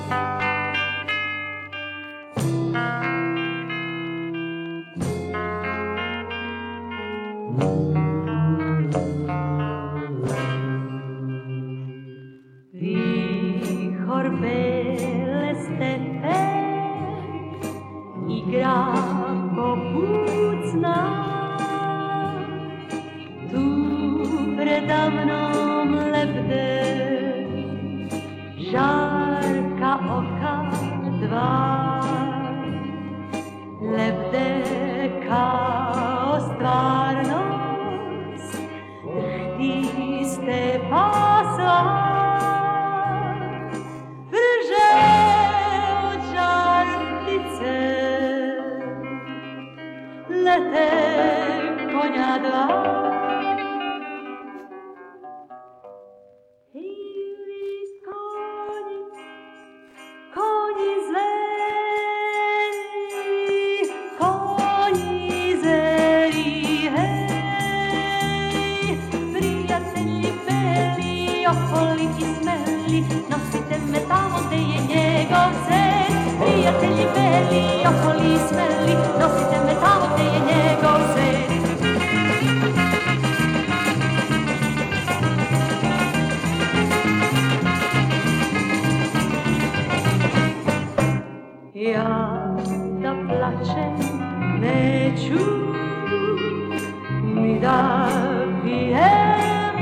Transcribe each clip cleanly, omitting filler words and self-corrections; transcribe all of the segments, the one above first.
Bele stepe igra popucna, tu preda mnom lebde žarka oka dva, lebde kao stvarnost, drhti stepa sva. Lete konja dva, ili konji zveri, hej, prijatelji beli, oholi i smeli, nosite me tamo gde je njegov sen. Prijatelji beli, oholi i smeli, nosite me tamo gde je njegov sen. Ja da plačem neću, ni da pijem,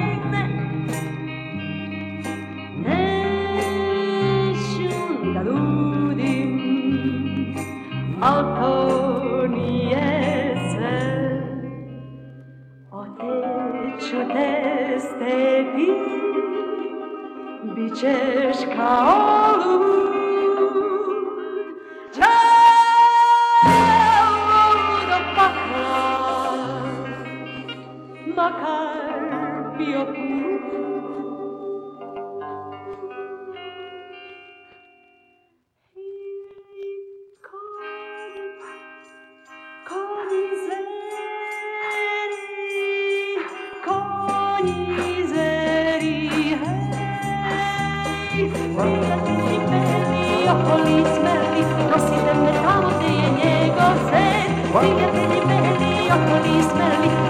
neću da ludim, al to nije sve. Oteću te stepi, bit ćeš kao lud. Makar bio put, konji zveri, hej, prijatelji beli, oholi i smeli, nosite me tamo gde je njegov sen. Prijatelji beli, oholi i smeli,